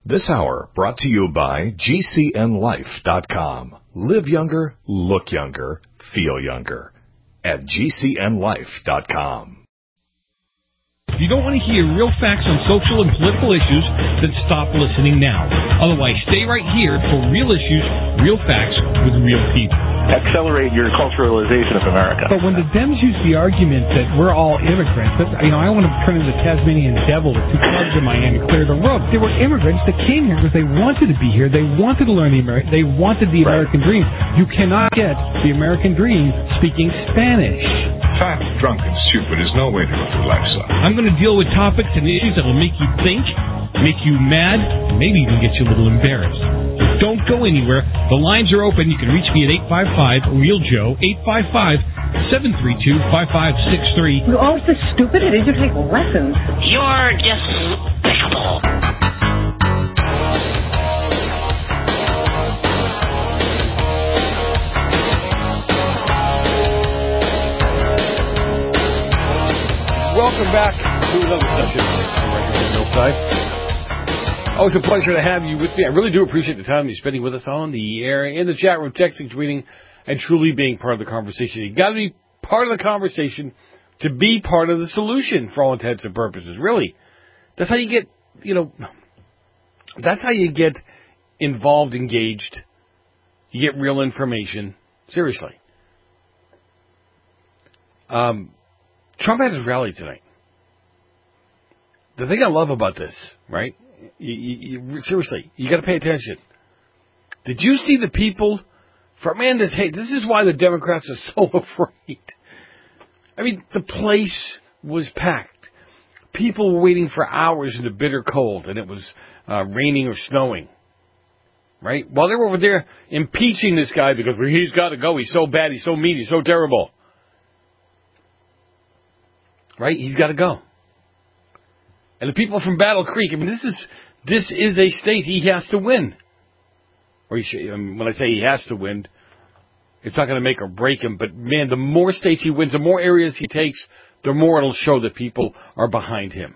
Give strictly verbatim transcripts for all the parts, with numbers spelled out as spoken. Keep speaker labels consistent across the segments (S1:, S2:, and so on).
S1: This hour brought to you by G C N life dot com. Live younger, look younger, feel younger at G C N life dot com.
S2: If you don't want to hear real facts on social and political issues, then stop listening now. Otherwise, stay right here for real issues, real facts with real people.
S3: Accelerate your culturalization of America.
S2: But when the Dems use the argument that we're all immigrants, that's, you know, I want to turn into the Tasmanian devil with two clubs in my hand and clear the road. They were immigrants that came here because they wanted to be here. They wanted to learn the American. They wanted the
S3: right.
S2: American dream. You cannot get the American dream speaking Spanish.
S4: Fat, drunk, and stupid is no way to live your lifestyle.
S2: I'm going to deal with topics and issues that will make you think, make you mad, maybe even get you a little embarrassed. Don't go anywhere. The lines are open. You can reach me at eight five five, real joe, eight five five, seven three two, five five six three.
S5: You're all so stupid. Did you take lessons?
S6: You're just babble.
S7: Welcome back to another session right here on Hillside. Always a pleasure to have you with me. I really do appreciate the time you're spending with us on the air, in the chat room, texting, tweeting, and truly being part of the conversation. You've got to be part of the conversation to be part of the solution for all intents and purposes. Really. That's how you get, you know, that's how you get involved, engaged. You get real information. Seriously. Um... Trump had his rally tonight. The thing I love about this, right? You, you, you, seriously, you got to pay attention. Did you see the people? For man, this hate. This is why the Democrats are so afraid. I mean, the place was packed. People were waiting for hours in the bitter cold, and it was uh, raining or snowing. Right? While they were over there impeaching this guy because he's got to go. He's so bad. He's so mean. He's so terrible. Right? He's got to go. And the people from Battle Creek, I mean, this is this is a state he has to win. Or he should, I mean, when I say he has to win, it's not going to make or break him. But, man, the more states he wins, the more areas he takes, the more it'll show that people are behind him.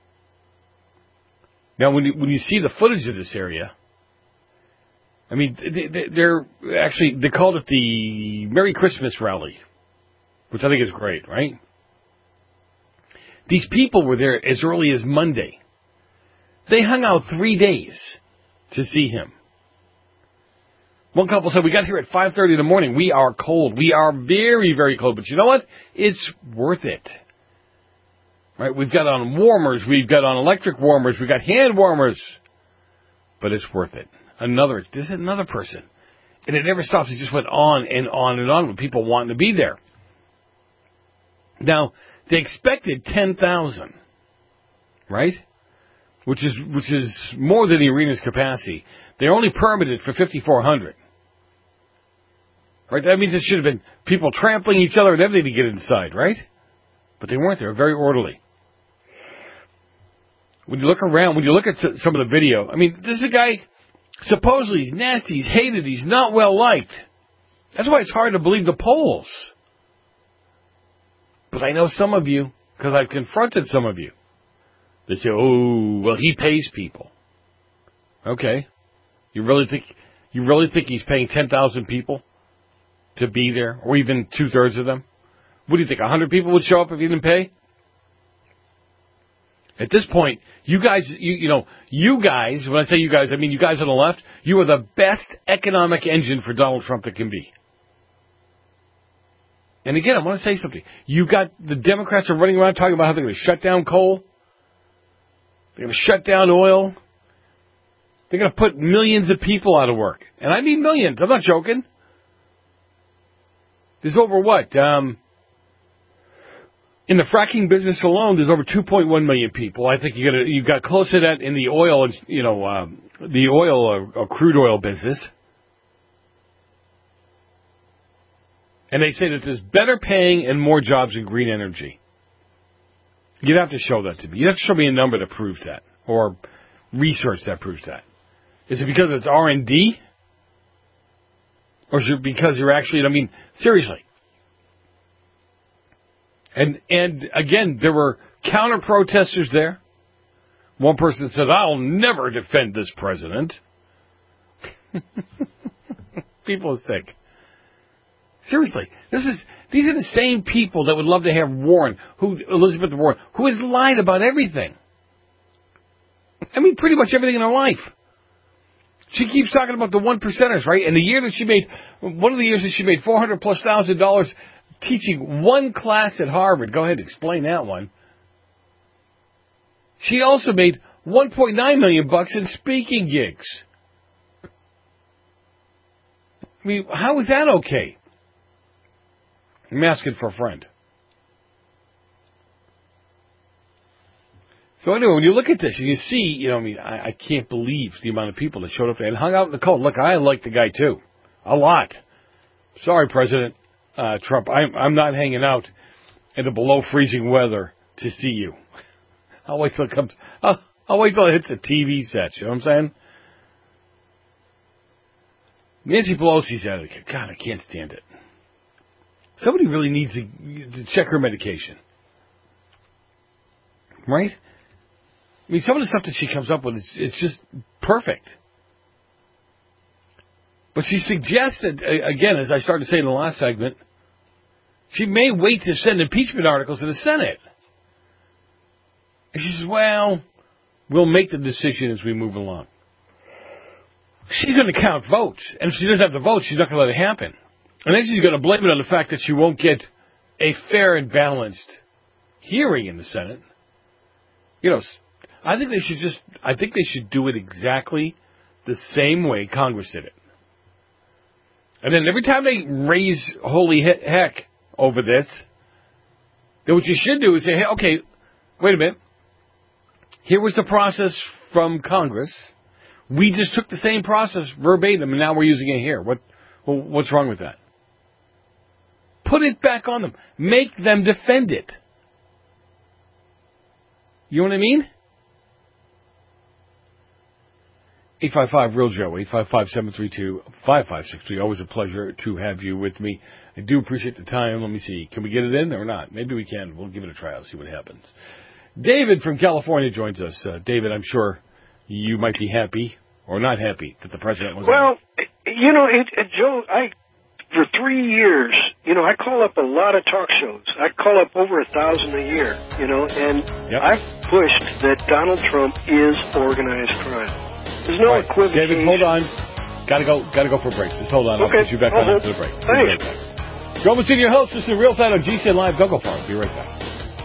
S7: Now, when you, when you see the footage of this area, I mean, they, they're actually, they called it the Merry Christmas Rally, which I think is great, right? These people were there as early as Monday. They hung out three days to see him. One couple said, we got here at five thirty in the morning. We are cold. We are very, very cold. But you know what? It's worth it. Right? We've got on warmers. We've got on electric warmers. We've got hand warmers. But it's worth it. Another, this is another person. And it never stops. It just went on and on and on with people wanting to be there. Now, they expected ten thousand, right? Which is which is more than the arena's capacity. They're only permitted for fifty-four hundred. Right? That means there should have been people trampling each other and everything to get inside, right? But they weren't. They were very orderly. When you look around, when you look at some of the video, I mean, this is a guy, supposedly he's nasty, he's hated, he's not well liked. That's why it's hard to believe the polls. But I know some of you, because I've confronted some of you, they say, oh, well, he pays people. Okay. You really think you really think he's paying ten thousand people to be there, or even two-thirds of them? What do you think, one hundred people would show up if he didn't pay? At this point, you guys, you, you know, you guys, when I say you guys, I mean you guys on the left, you are the best economic engine for Donald Trump that can be. And again, I want to say something. You got the Democrats are running around talking about how they're going to shut down coal. They're going to shut down oil. They're going to put millions of people out of work. And I mean millions. I'm not joking. There's over what? Um, in the fracking business alone, there's over two point one million people. I think you got you got close to that in the oil, and you know, um, the oil or, or crude oil business. And they say that there's better paying and more jobs in green energy. You'd have to show that to me. You'd have to show me a number that proves that, or research that proves that. Is it because it's R and D? Or is it because you're actually, I mean, seriously. And, and again, there were counter-protesters there. One person says, I'll never defend this president. People are sick. Seriously, this is these are the same people that would love to have Warren, who Elizabeth Warren, who has lied about everything. I mean, pretty much everything in her life. She keeps talking about the one percenters, right? And the year that she made, one of the years that she made four hundred plus thousand dollars teaching one class at Harvard. Go ahead, explain that one. She also made one point nine million bucks in speaking gigs. I mean, how is that okay? I'm asking for a friend. So anyway, when you look at this, you see, you know, I mean, I, I can't believe the amount of people that showed up there and hung out in the cold. Look, I like the guy too, a lot. Sorry, President uh, Trump, I'm I'm not hanging out in the below freezing weather to see you. I'll wait till it comes. I'll, I'll wait till it hits a T V set. You know what I'm saying? Nancy Pelosi's out of it. God, I can't stand it. Somebody really needs to, to check her medication. Right? I mean, some of the stuff that she comes up with, it's, it's just perfect. But she suggested, again, as I started to say in the last segment, she may wait to send impeachment articles to the Senate. And she says, well, we'll make the decision as we move along. She's going to count votes. And if she doesn't have the votes, she's not going to let it happen. And then she's going to blame it on the fact that she won't get a fair and balanced hearing in the Senate. You know, I think they should just, I think they should do it exactly the same way Congress did it. And then every time they raise holy heck over this, then what you should do is say, hey, okay, wait a minute. Here was the process from Congress. We just took the same process verbatim, and now we're using it here. What, well, what's wrong with that? Put it back on them. Make them defend it. You know what I mean? eight five five, real Joe, eight five five, seven three two, five five six three. Always a pleasure to have you with me. I do appreciate the time. Let me see. Can we get it in or not? Maybe we can. We'll give it a try. I'll see what happens. David from California joins us. Uh, David, I'm sure you might be happy or not happy that the president was
S8: Well,
S7: on.
S8: you know, it, it, Joe, I for three years, you know, I call up a lot of talk shows. I call up over a thousand a year, you know, and
S7: yep.
S8: I've pushed that Donald Trump is organized crime. There's no
S7: right.
S8: equivocation.
S7: David, hold on. Gotta go. Gotta go for a break. Just hold on. I'll
S8: okay.
S7: put you back
S8: I'll
S7: on
S8: hold.
S7: after the break.
S8: Thanks.
S7: Right back. Joe Messina, your host. This is the Real Side on G C N Live. Go go for it. Be right back.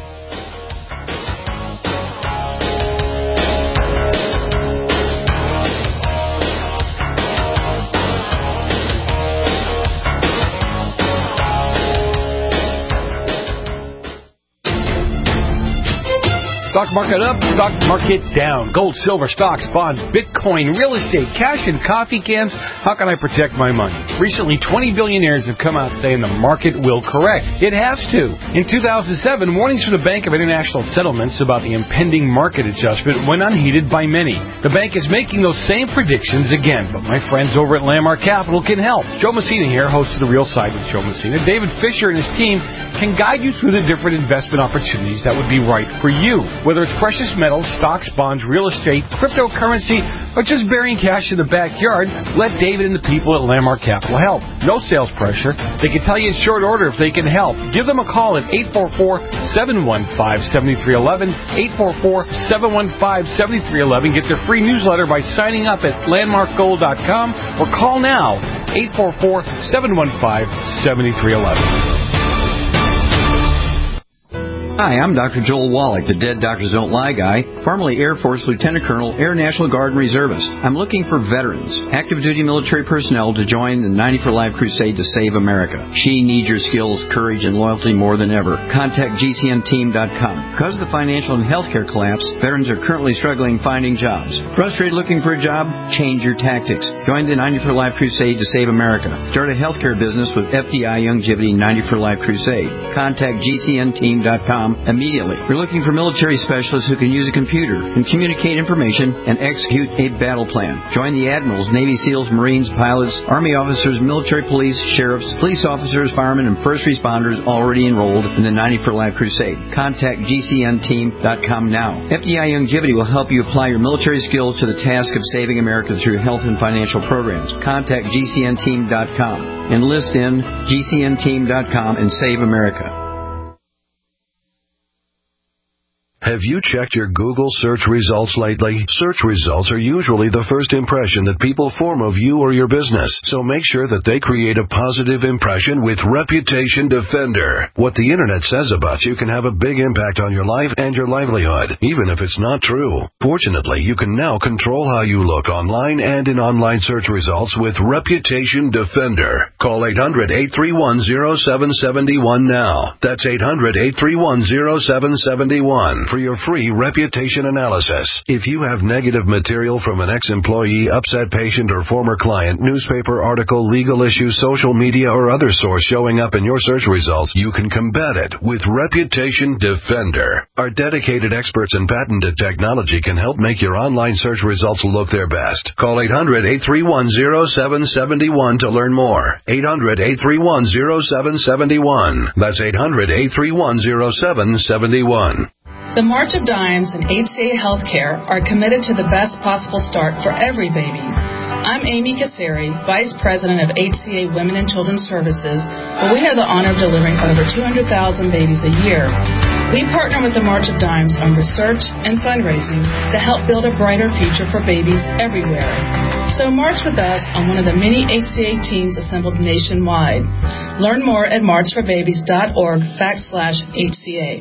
S7: Stock market up, stock market down. Gold, silver, stocks, bonds, Bitcoin, real estate, cash, and coffee cans. How can I protect my money? Recently, twenty billionaires have come out saying the market will correct. It has to. In two thousand seven, warnings from the Bank of International Settlements about the impending market adjustment went unheeded by many. The bank is making those same predictions again, but my friends over at Landmark Capital can help. Joe Messina here, host of The Real Side with Joe Messina. David Fisher and his team can guide you through the different investment opportunities that would be right for you. Whether it's precious metals, stocks, bonds, real estate, cryptocurrency, or just burying cash in the backyard, let David and the people at Landmark Capital help. No sales pressure. They can tell you in short order if they can help. Give them a call at eight four four, seven one five, seven three one one, eight four four, seven one five, seven three one one. Get their free newsletter by signing up at landmark gold dot com or call now, eight four four, seven one five, seven three one one.
S9: Hi, I'm Doctor Joel Wallach, the Dead Doctors Don't Lie guy, formerly Air Force Lieutenant Colonel, Air National Guard and Reservist. I'm looking for veterans, active duty military personnel to join the ninety for Life crusade to save America. She needs your skills, courage, and loyalty more than ever. Contact G C N team dot com. Because of the financial and healthcare collapse, veterans are currently struggling finding jobs. Frustrated looking for a job? Change your tactics. Join the ninety for Life crusade to save America. Start a healthcare business with F D I Longevity ninety for Life crusade. Contact G C N team dot com. com immediately. We're looking for military specialists who can use a computer and communicate information and execute a battle plan. Join the admirals, Navy SEALs, Marines, pilots, Army officers, military police, sheriffs, police officers, firemen, and first responders already enrolled in the ninety for Life Crusade. Contact G C N team dot com now. F D I Longevity will help you apply your military skills to the task of saving America through health and financial programs. Contact G C N team dot com. Enlist in G C N team dot com and save America.
S10: Have you checked your Google search results lately? Search results are usually the first impression that people form of you or your business, so make sure that they create a positive impression with Reputation Defender. What the Internet says about you can have a big impact on your life and your livelihood, even if it's not true. Fortunately, you can now control how you look online and in online search results with Reputation Defender. Call eight hundred, eight three one, zero seven seven one now. That's eight hundred, eight three one, zero seven seven one. For your free reputation analysis. If you have negative material from an ex-employee, upset patient, or former client, newspaper article, legal issue, social media, or other source showing up in your search results, you can combat it with Reputation Defender. Our dedicated experts in patented technology can help make your online search results look their best. Call eight hundred, eight three one, zero seven seven one to learn more. eight hundred, eight three one, zero seven seven one. That's eight hundred, eight three one, zero seven seven one.
S11: The March of Dimes and H C A Healthcare are committed to the best possible start for every baby. I'm Amy Kasseri, Vice President of H C A Women and Children's Services, where we have the honor of delivering over two hundred thousand babies a year. We partner with the March of Dimes on research and fundraising to help build a brighter future for babies everywhere. So march with us on one of the many H C A teams assembled nationwide. Learn more at march for babies dot org backslash H C A.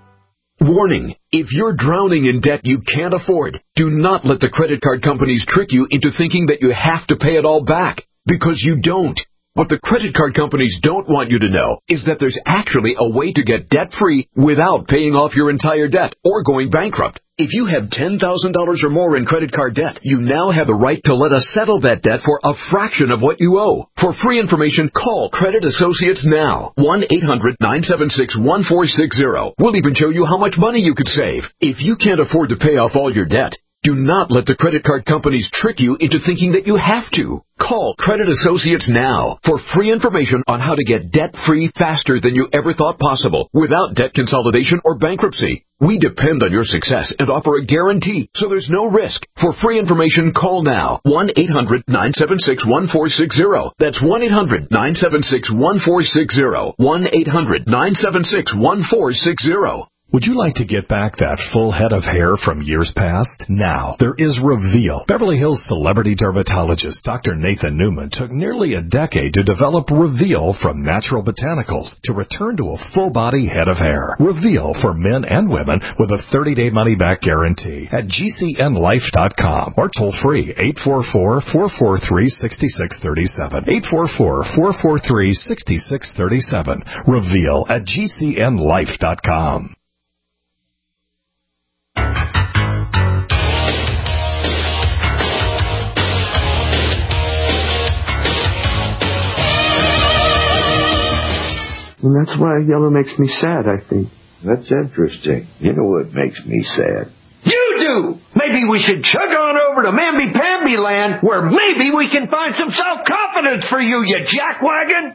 S12: Warning, if you're drowning in debt you can't afford, do not let the credit card companies trick you into thinking that you have to pay it all back, because you don't. What the credit card companies don't want you to know is that there's actually a way to get debt-free without paying off your entire debt or going bankrupt. If you have ten thousand dollars or more in credit card debt, you now have the right to let us settle that debt for a fraction of what you owe. For free information, call Credit Associates now. one eight hundred, nine seven six, one four six zero. We'll even show you how much money you could save. If you can't afford to pay off all your debt, do not let the credit card companies trick you into thinking that you have to. Call Credit Associates now for free information on how to get debt-free faster than you ever thought possible without debt consolidation or bankruptcy. We depend on your success and offer a guarantee, so there's no risk. For free information, call now. one eight hundred, nine seven six, one four six zero. That's one eight hundred, nine seven six, one four six zero. one eight hundred, nine seven six, one four six zero.
S1: Would you like to get back that full head of hair from years past? Now, there is Reveal. Beverly Hills celebrity dermatologist Doctor Nathan Newman took nearly a decade to develop Reveal from natural botanicals to return to a full-body head of hair. Reveal for men and women with a thirty-day money-back guarantee at G C N life dot com or toll-free eight four four, four four three, six six three seven. eight four four, four four three, six six three seven. Reveal at G C N life dot com.
S13: And that's why yellow makes me sad, I think.
S14: That's interesting. You know what makes me sad?
S15: You do! Maybe we should chug on over to Mamby-Pamby land, where maybe we can find some self-confidence for you, you jackwagon!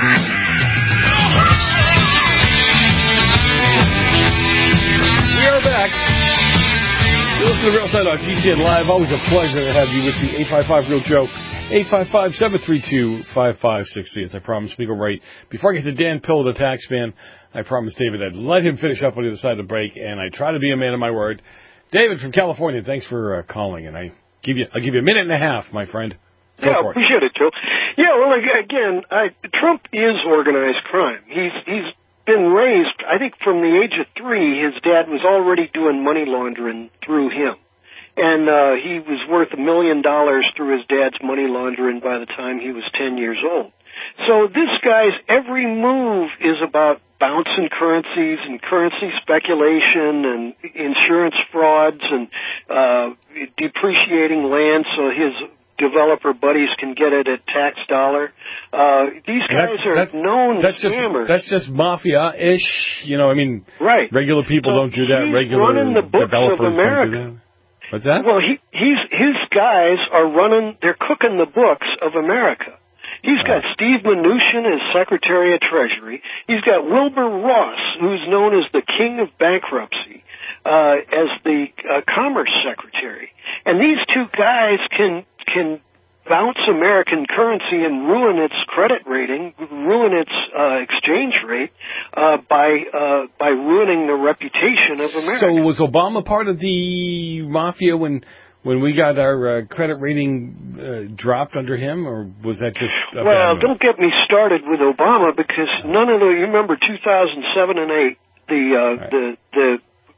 S7: We are back. You listen to Real Side on G C N Live. Always a pleasure to have you with me. eight five five Real Joe. eight five five, seven three two, five five six three. As I promised, we go right. Before I get to Dan Pill, the tax man, I promised David I'd let him finish up on the other side of the break, and I try to be a man of my word. David from California, thanks for uh, calling, and I give you, I'll give you a minute and a half, my friend. Go
S8: yeah,
S7: for it.
S8: Appreciate it, Joe. Yeah, well, again, I, Trump is organized crime. He's he's been raised, I think, from the age of three. His dad was already doing money laundering through him. And uh, he was worth a million dollars through his dad's money laundering by the time he was ten years old. So this guy's every move is about bouncing currencies and currency speculation and insurance frauds and uh, depreciating land so his developer buddies can get it at tax dollar. Uh, these guys
S7: that's,
S8: are
S7: that's,
S8: known
S7: that's
S8: scammers.
S7: Just, that's just mafia-ish. You know, I mean,
S8: right.
S7: regular people
S8: so
S7: don't do that.
S8: He's
S7: Regular
S8: running the books
S7: developers
S8: of America.
S7: don't do that. What's that?
S8: Well, he, he's his guys are running. They're cooking the books of America. He's got uh, Steve Mnuchin as Secretary of Treasury. He's got Wilbur Ross, who's known as the King of Bankruptcy, uh, as the uh, Commerce Secretary. And these two guys can can bounce American currency and ruin its credit rating, ruin its uh, exchange rate uh, by uh, by ruining the reputation of America.
S7: So was Obama part of the mafia when? When we got our uh, credit rating uh, dropped under him, or was that just a
S8: well?
S7: bad
S8: Don't get me started with Obama, because none of the you remember two thousand seven and eight the uh, right. the the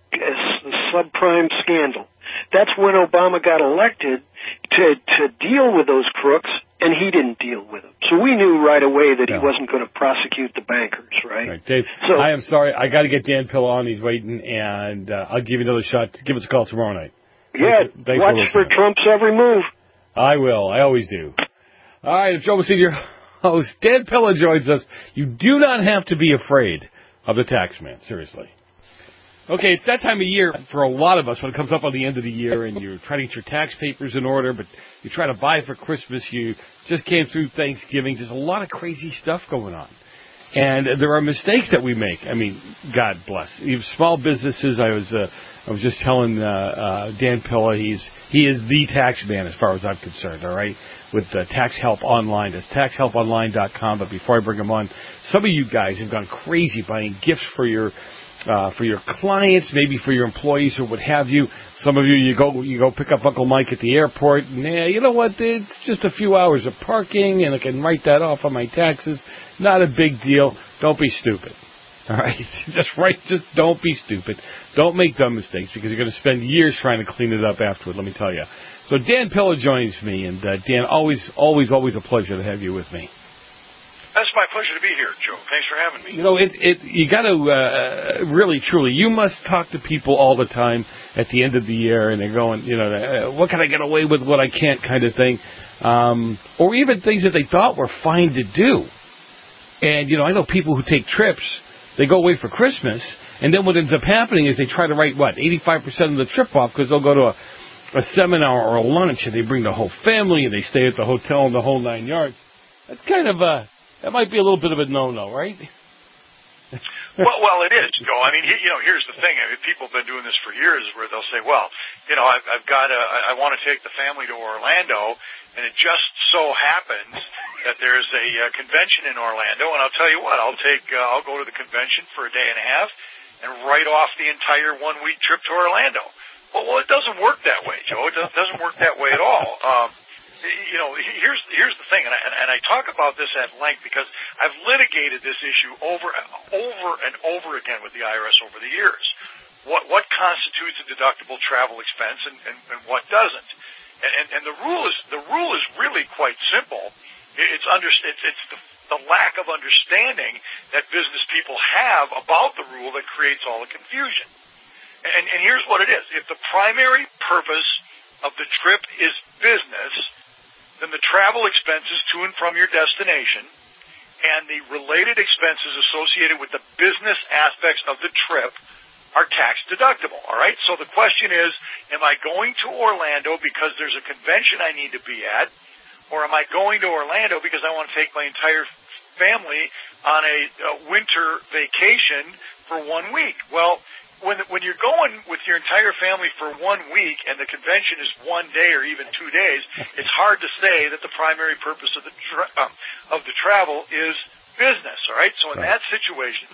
S8: uh, subprime scandal. That's when Obama got elected to to deal with those crooks, and he didn't deal with them. So we knew right away that
S7: yeah.
S8: he wasn't going to prosecute the bankers, right?
S7: Right, Dave.
S8: So,
S7: I am sorry, I got to get Dan Pilla on. He's waiting, and uh, I'll give you another shot. Give us a call tomorrow night.
S8: Yeah,
S7: Thanks, thanks
S8: watch
S7: for,
S8: for Trump's every move.
S7: I will. I always do. All right, Joe Senior host Dan Pilla joins us. You do not have to be afraid of the tax man, seriously. Okay, it's that time of year for a lot of us when it comes up on the end of the year and you're trying to get your tax papers in order, but you're trying to buy for Christmas. You just came through Thanksgiving. There's a lot of crazy stuff going on. And there are mistakes that we make. I mean, God bless. You have small businesses. I was uh, I was just telling uh, uh, Dan Pilla, he's he is the tax man as far as I'm concerned, all right, with uh, Tax Help Online. That's tax help online dot com. But before I bring him on, some of you guys have gone crazy buying gifts for your uh, for your clients, maybe for your employees or what have you. Some of you, you go you go pick up Uncle Mike at the airport, and yeah, you know what, it's just a few hours of parking, and I can write that off on my taxes. Not a big deal. Don't be stupid. All right? Just right. Just don't be stupid. Don't make dumb mistakes, because you're going to spend years trying to clean it up afterward, let me tell you. So Dan Pilla joins me, and uh, Dan, always, always, always a pleasure to have you with me.
S16: That's my pleasure to be here, Joe. Thanks for having me.
S7: You know, it, it, you got to uh, really, truly, you must talk to people all the time at the end of the year, and they're going, you know, uh, what can I get away with, what I can't kind of thing, um, or even things that they thought were fine to do. And, you know, I know people who take trips, they go away for Christmas, and then what ends up happening is they try to write, what, eighty-five percent of the trip off, because they'll go to a, a seminar or a lunch, and they bring the whole family, and they stay at the hotel and the whole nine yards. That's kind of a, that might be a little bit of a no-no, right?
S16: well, well, it is, Joe. I mean, he, you know, here's the thing. I mean, people have been doing this for years, where they'll say, well, you know, I've, I've got a, I want to take the family to Orlando, and it just so happens that there's a uh, convention in Orlando, and I'll tell you what, I'll take, uh, I'll go to the convention for a day and a half and write off the entire one-week trip to Orlando. Well, well, it doesn't work that way, Joe. It doesn't work that way at all. Um, you know, here's here's the thing, and I, and I talk about this at length because I've litigated this issue over over and over again with the I R S over the years. What what constitutes a deductible travel expense, and, and, and what doesn't? And, and, and the rule is the rule is really quite simple. It's under it's, it's the, the lack of understanding that business people have about the rule that creates all the confusion. And, and here's what it is: if the primary purpose of the trip is business, then the travel expenses to and from your destination and the related expenses associated with the business aspects of the trip are tax deductible, all right? So the question is, am I going to Orlando because there's a convention I need to be at, or am I going to Orlando because I want to take my entire family on a, a winter vacation for one week? Well, when when you're going with your entire family for one week and the convention is one day or even two days, it's hard to say that the primary purpose of the tra- um, of the travel is business, all right? So in that situation,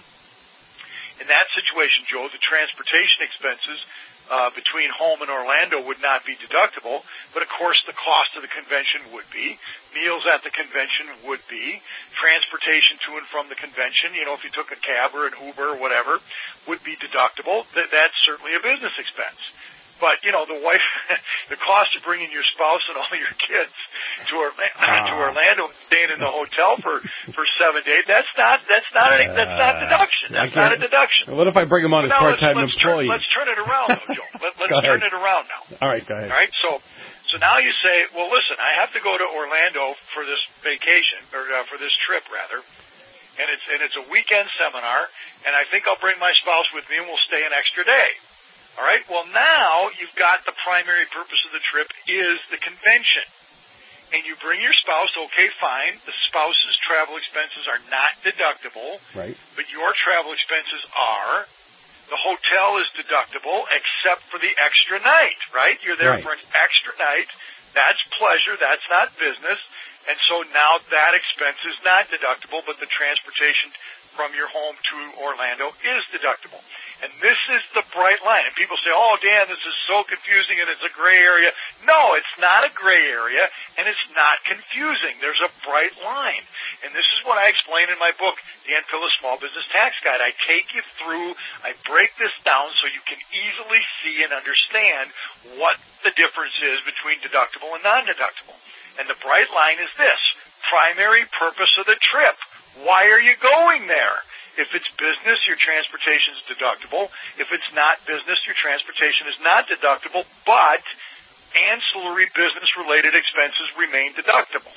S16: in that situation, Joe, the transportation expenses uh, between home and Orlando would not be deductible, but of course the cost of the convention would be. Meals at the convention would be. Transportation to and from the convention, you know, if you took a cab or an Uber or whatever, would be deductible. That, that's certainly a business expense. But, you know, the wife, the cost of bringing your spouse and all your kids to Orlando, uh, to Orlando, staying in the hotel for, for seven days, that's not, that's not, a, that's not deduction. That's not a deduction.
S7: What if I bring him on as
S16: now,
S7: part-time
S16: let's, let's
S7: employee?
S16: Turn, let's turn it around, though, Joe. Let, let's turn it around now.
S7: All right, go ahead.
S16: All right, so, so So now you say, well, listen, I have to go to Orlando for this vacation, or uh, for this trip, rather, and it's and it's a weekend seminar, and I think I'll bring my spouse with me, and we'll stay an extra day. All right? Well, now you've got the primary purpose of the trip is the convention. And you bring your spouse, okay, fine. The spouse's travel expenses are not deductible.
S7: Right.
S16: But your travel expenses are. The hotel is deductible except for the extra night, right? You're there
S7: right.
S16: for an extra night. That's pleasure. That's not business. And so now that expense is not deductible, but the transportation from your home to Orlando is deductible. And this is the bright line. And people say, oh, Dan, this is so confusing and it's a gray area. No, it's not a gray area, and it's not confusing. There's a bright line. And this is what I explain in my book, Dan Pilla's Small Business Tax Guide. I take you through, I break this down so you can easily see and understand what the difference is between deductible and non-deductible. And the bright line is this, primary purpose of the trip. Why are you going there? If it's business, your transportation is deductible. If it's not business, your transportation is not deductible, but ancillary business-related expenses remain deductible.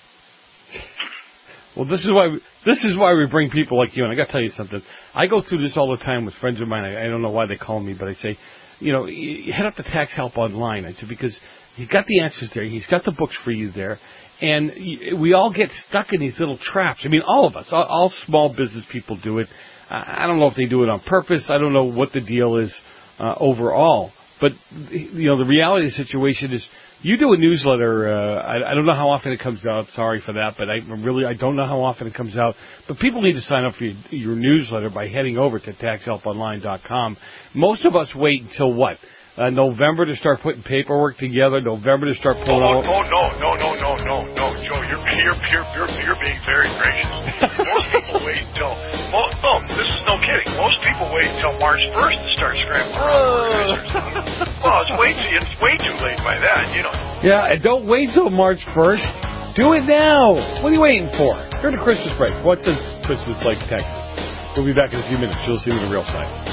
S7: Well, this is why we, this is why we bring people like you. And I got to tell you something. I go through this all the time with friends of mine. I, I don't know why they call me, but I say, you know, you head up to Tax Help Online. I said, because he's got the answers there. He's got the books for you there. And we all get stuck in these little traps. I mean, all of us, all, all small business people do it. I don't know if they do it on purpose. I don't know what the deal is uh, overall. But, you know, the reality of the situation is you do a newsletter. Uh, I, I don't know how often it comes out. Sorry for that. But I really, I don't know how often it comes out. But people need to sign up for your, your newsletter by heading over to tax help online dot com. Most of us wait until what? Uh, November to start putting paperwork together. November to start pulling
S16: oh,
S7: out.
S16: Oh no, no, no, no, no, no, Joe! You're you're you're you're, you're being very gracious. Most people wait until. Well, no, this is no kidding. Most people wait until March first to start scrambling around. Oh. Well, it's way too it's way too late by then, you know.
S7: Yeah, and don't wait till March first. Do it now. What are you waiting for? During the Christmas break. What's this Christmas like, Texas? We'll be back in a few minutes. You'll see me the real side.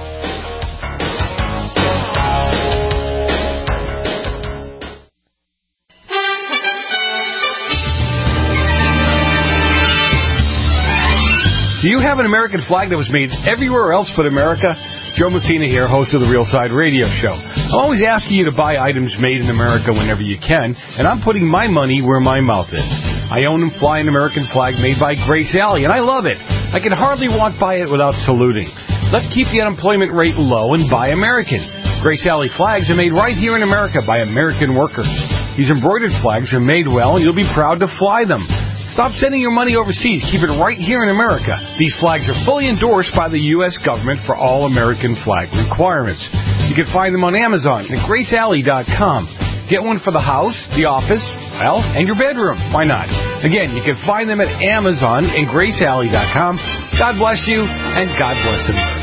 S7: Do you have an American flag that was made everywhere else but America? Joe Messina here, host of the Real Side Radio Show. I'm always asking you to buy items made in America whenever you can, and I'm putting my money where my mouth is. I own and fly an American flag made by Grace Alley, and I love it. I can hardly walk by it without saluting. Let's keep the unemployment rate low and buy American. Grace Alley flags are made right here in America by American workers. These embroidered flags are made well, and you'll be proud to fly them. Stop sending your money overseas. Keep it right here in America. These flags are fully endorsed by the U S government for all American flag requirements. You can find them on Amazon at grace alley dot com. Get one for the house, the office, well, and your bedroom. Why not? Again, you can find them at Amazon and grace alley dot com. God bless you, and God bless America.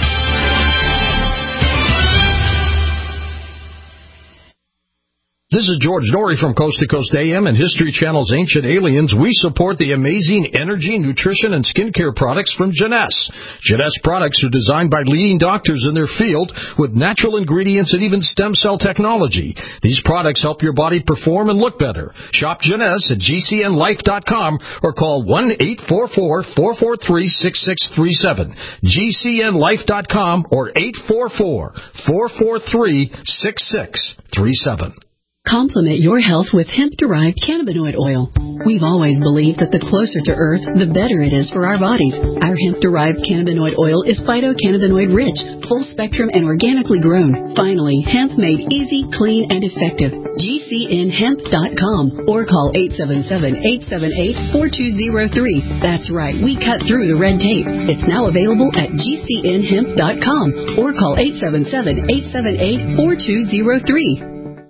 S17: This is George Norrie from Coast to Coast A M and History Channel's Ancient Aliens. We support the amazing energy, nutrition, and skincare products from Jeunesse. Jeunesse products are designed by leading doctors in their field with natural ingredients and even stem cell technology. These products help your body perform and look better. Shop Jeunesse at G C N life dot com or call one eight four four, four four three, six six three seven. G C N life dot com or eight four four, four four three, six six three seven.
S18: Complement your health with hemp-derived cannabinoid oil. We've always believed that the closer to Earth, the better it is for our bodies. Our hemp-derived cannabinoid oil is phytocannabinoid-rich, full-spectrum, and organically grown. Finally, hemp made easy, clean, and effective. G C N hemp dot com or call eight seven seven, eight seven eight, four two zero three. That's right, we cut through the red tape. It's now available at G C N hemp dot com or call eight seven seven, eight seven eight, four two zero three.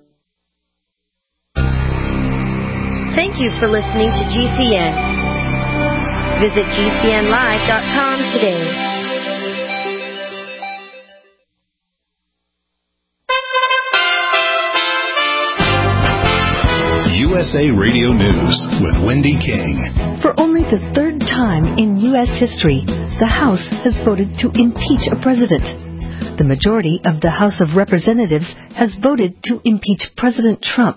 S19: Thank you for listening to G C N. Visit G C N live dot com today.
S1: U S A Radio News with Wendy King.
S20: For only the third time in U S history, the House has voted to impeach a president. The majority of the House of Representatives has voted to impeach President Trump.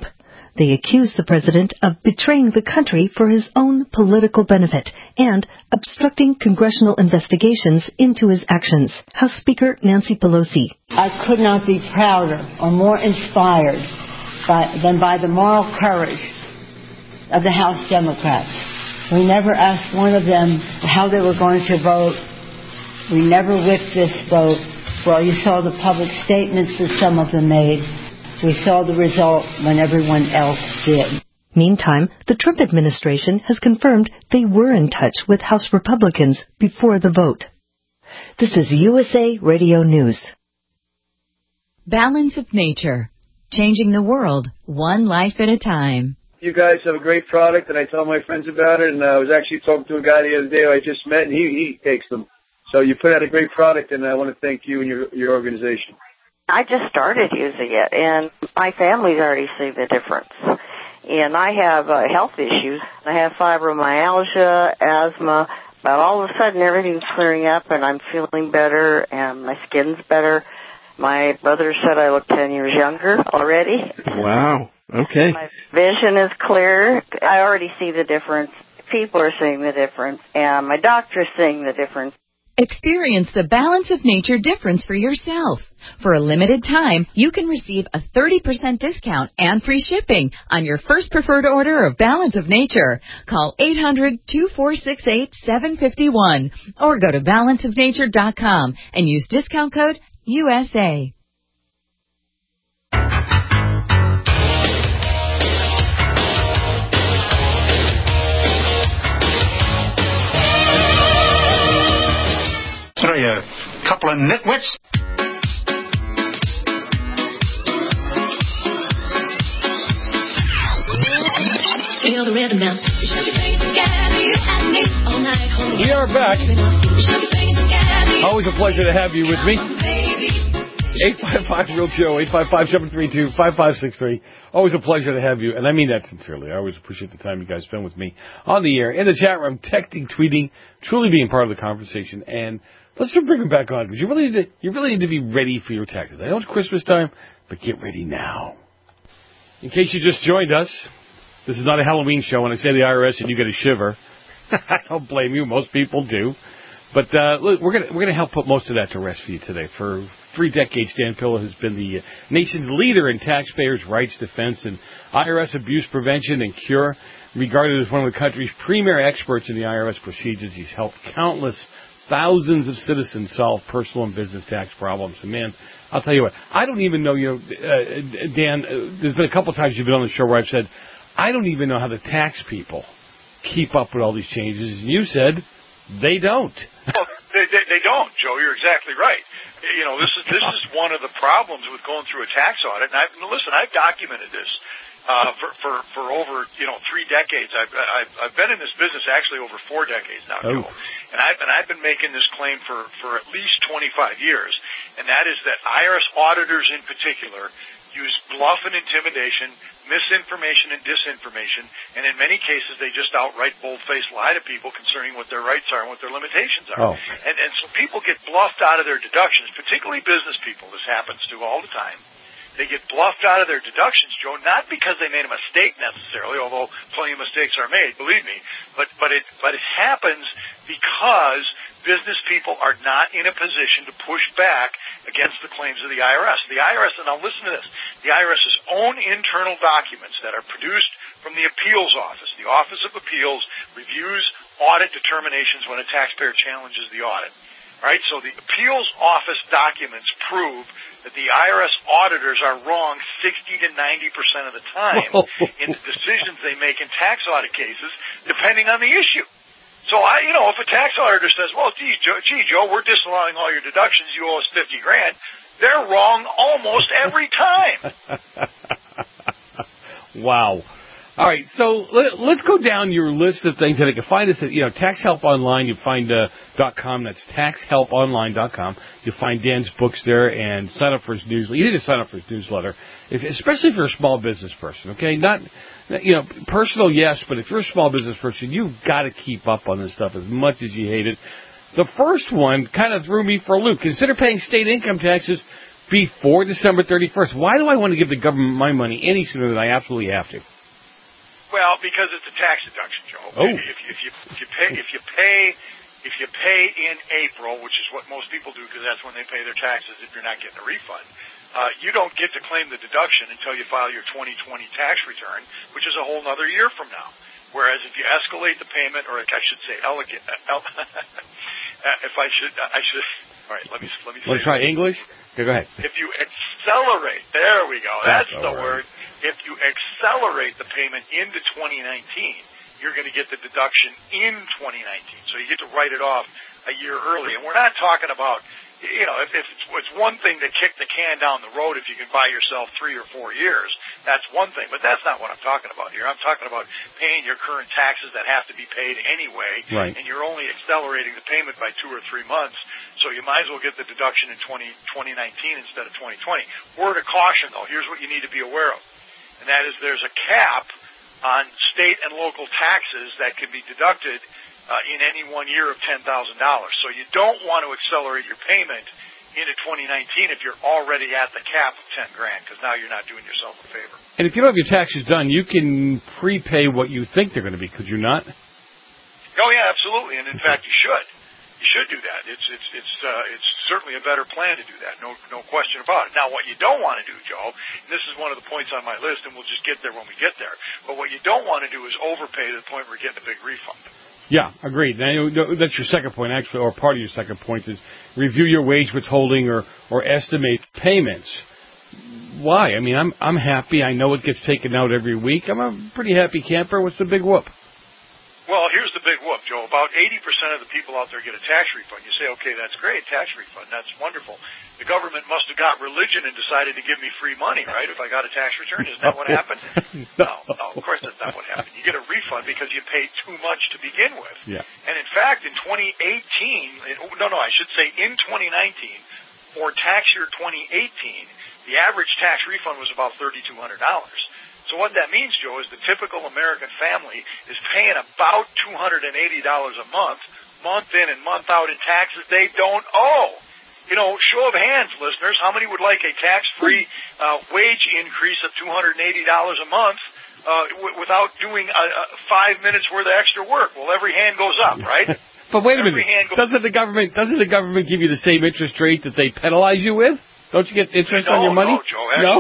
S20: They accuse the president of betraying the country for his own political benefit and obstructing congressional investigations into his actions. House Speaker Nancy Pelosi.
S21: I could not be prouder or more inspired by, than by the moral courage of the House Democrats. We never asked one of them how they were going to vote. We never whipped this vote. Well, you saw the public statements that some of them made. We saw the result when everyone else did.
S20: Meantime, the Trump administration has confirmed they were in touch with House Republicans before the vote. This is U S A Radio News.
S22: Balance of Nature. Changing the world, one life at a time.
S23: You guys have a great product, and I tell my friends about it, and I was actually talking to a guy the other day who I just met, and he, he takes them. So you put out a great product, and I want to thank you and your, your organization.
S24: I just started using it, and my family's already seen the difference. And I have uh, health issues. I have fibromyalgia, asthma, but all of a sudden everything's clearing up, and I'm feeling better, and my skin's better. My brother said I look ten years younger already.
S25: Wow. Okay.
S24: My vision is clear. I already see the difference. People are seeing the difference, and my doctor's seeing the difference.
S22: Experience the Balance of Nature difference for yourself. For a limited time, you can receive a thirty percent discount and free shipping on your first preferred order of Balance of Nature. Call eight hundred, two four six eight, seven five one or go to balance of nature dot com and use discount code U S A.
S26: What are you, a couple of nitwits?
S2: Feel the rhythm now. We are back. Always a pleasure to have you with me. eight five five, real Joe, eight five five, seven three two, five five six three. Always a pleasure to have you, and I mean that sincerely. I always appreciate the time you guys spend with me on the air, in the chat room, texting, tweeting, truly being part of the conversation. And let's bring them back on, because you really need to, you really need to be ready for your taxes. I know it's Christmas time, but get ready now. In case you just joined us, this is not a Halloween show. When I say the I R S and you get a shiver, I don't blame you. Most people do. But uh, look, we're going we're gonna help put most of that to rest for you today. For three decades, Dan Pilla has been the nation's leader in taxpayers' rights defense and I R S abuse prevention and cure. Regarded as one of the country's premier experts in the I R S procedures, he's helped countless thousands of citizens solve personal and business tax problems. And, man, I'll tell you what, I don't even know, you know, uh, Dan, uh, there's been a couple times you've been on the show where I've said, I don't even know how the tax people keep up with all these changes. And you said they don't.
S16: Well, they, they, they don't, Joe. You're exactly right. You know, this is this is one of the problems with going through a tax audit. And I've, listen, I've documented this uh, for, for for over you know three decades. I've, I've I've been in this business actually over four decades now,
S25: oh.
S16: Joe. And I've and I've been making this claim for for at least twenty-five years, and that is that I R S auditors in particular use bluff and intimidation, misinformation and disinformation, and in many cases they just outright bold-faced lie to people concerning what their rights are and what their limitations are.
S25: Oh.
S16: And, and so people get bluffed out of their deductions, particularly business people. This happens to all the time. They get bluffed out of their deductions, Joe, not because they made a mistake necessarily, although plenty of mistakes are made, believe me, but but it but it happens because business people are not in a position to push back against the claims of the I R S. The I R S, and now listen to this, the I R S's own internal documents that are produced from the appeals office, the Office of Appeals reviews audit determinations when a taxpayer challenges the audit. Right, so the appeals office documents prove that the I R S auditors are wrong sixty to ninety percent of the time in the decisions they make in tax audit cases, depending on the issue. So, I, you know, if a tax auditor says, well, gee, Joe, gee, Joe, we're disallowing all your deductions, you owe us fifty grand, they're wrong almost every time.
S7: Wow. All right, so let, let's go down your list of things that you can find us at, you know, Tax Help Online. You find uh, dot com. That's tax help online dot com. You'll find Dan's books there and sign up for his newsletter. You need to sign up for his newsletter, if, especially if you're a small business person. Okay, not you know personal, yes, but if you're a small business person, you've got to keep up on this stuff as much as you hate it. The first one kind of threw me for a loop. Consider paying state income taxes before December thirty-first. Why do I want to give the government my money any sooner than I absolutely have to?
S16: Well, because it's a tax deduction, Joe.
S7: Oh.
S16: If, if, if you if you pay if you pay if you pay in April, which is what most people do because that's when they pay their taxes if you're not getting a refund, uh, you don't get to claim the deduction until you file your twenty twenty tax return, which is a whole other year from now. Whereas if you escalate the payment, or I should say, elegant, uh, if I should, I should. All right, let me let me.
S7: Want to try English? Okay, go ahead.
S16: If you accelerate, there we go. That's,
S7: That's
S16: the
S7: right.
S16: word. If you accelerate the payment into twenty nineteen, you're going to get the deduction in twenty nineteen. So you get to write it off a year early. And we're not talking about, you know, if, if it's, it's one thing to kick the can down the road if you can buy yourself three or four years. That's one thing. But that's not what I'm talking about here. I'm talking about paying your current taxes that have to be paid anyway.
S7: Right.
S16: And you're only accelerating the payment by two or three months. So you might as well get the deduction in twenty nineteen instead of twenty twenty. Word of caution, though. Here's what you need to be aware of. And that is there's a cap on state and local taxes that can be deducted uh, in any one year of ten thousand dollars. So you don't want to accelerate your payment into twenty nineteen if you're already at the cap of ten grand, because now you're not doing yourself a favor.
S7: And if you don't have your taxes done, you can prepay what you think they're going to be, could you not?
S16: Oh, yeah, absolutely. And, in fact, you should. You should do that. It's it's it's uh, it's certainly a better plan to do that. No no question about it. Now, what you don't want to do, Joe, and this is one of the points on my list, and we'll just get there when we get there. But what you don't want to do is overpay to the point where you're getting a big refund.
S7: Yeah, agreed. Now, that's your second point, actually, or part of your second point is review your wage withholding or or estimate payments. Why? I mean, I'm I'm happy. I know it gets taken out every week. I'm a pretty happy camper. What's the big whoop?
S16: Well, here's the big whoop, Joe. About eighty percent of the people out there get a tax refund. You say, okay, that's great, tax refund. That's wonderful. The government must have got religion and decided to give me free money, right, if I got a tax return. Isn't that what happened? No, no, of course that's not what happened. You get a refund because you paid too much to begin with.
S7: Yeah.
S16: And, in fact, in twenty eighteen, no, no, I should say in twenty nineteen, for tax year twenty eighteen, the average tax refund was about thirty-two hundred dollars. So what that means, Joe, is the typical American family is paying about two hundred eighty dollars a month, month in and month out in taxes they don't owe. You know, show of hands, listeners, how many would like a tax-free uh, wage increase of two hundred eighty dollars a month uh, w- without doing uh, uh, five minutes worth of extra work? Well, every hand goes up, right?
S7: But wait a
S16: every
S7: minute. Doesn't the government doesn't the government give you the same interest rate that they penalize you with? Don't you get interest
S16: no,
S7: on your money?
S16: No, Joe.
S7: No?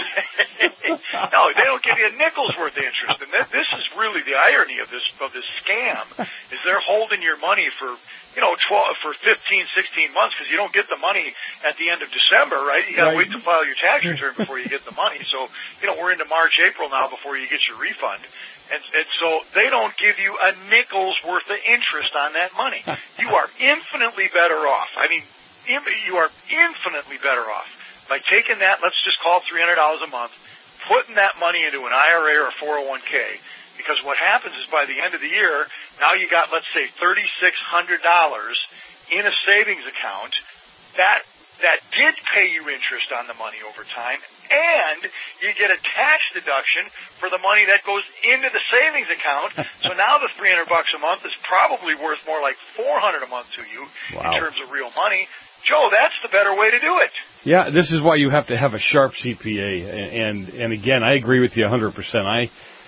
S16: No, they don't give you a nickel's worth of interest. And that, this is really the irony of this of this scam, is they're holding your money for, you know, twelve for fifteen, sixteen months because you don't get the money at the end of December, right? You got to
S7: Right.
S16: wait to file your tax return before you get the money. So, you know, we're into March, April now before you get your refund. And, and so they don't give you a nickel's worth of interest on that money. You are infinitely better off. I mean, you are infinitely better off by taking that, let's just call it three hundred dollars a month, putting that money into an I R A or a four oh one k, because what happens is by the end of the year, now you got, let's say, thirty-six hundred dollars in a savings account that that did pay you interest on the money over time, and you get a tax deduction for the money that goes into the savings account. So now the three hundred bucks a month is probably worth more like four hundred a month to you.
S7: Wow.
S16: In terms of real money. Joe, that's the better way to do it.
S7: Yeah, this is why you have to have a sharp C P A. And and again, I agree with you one hundred percent. I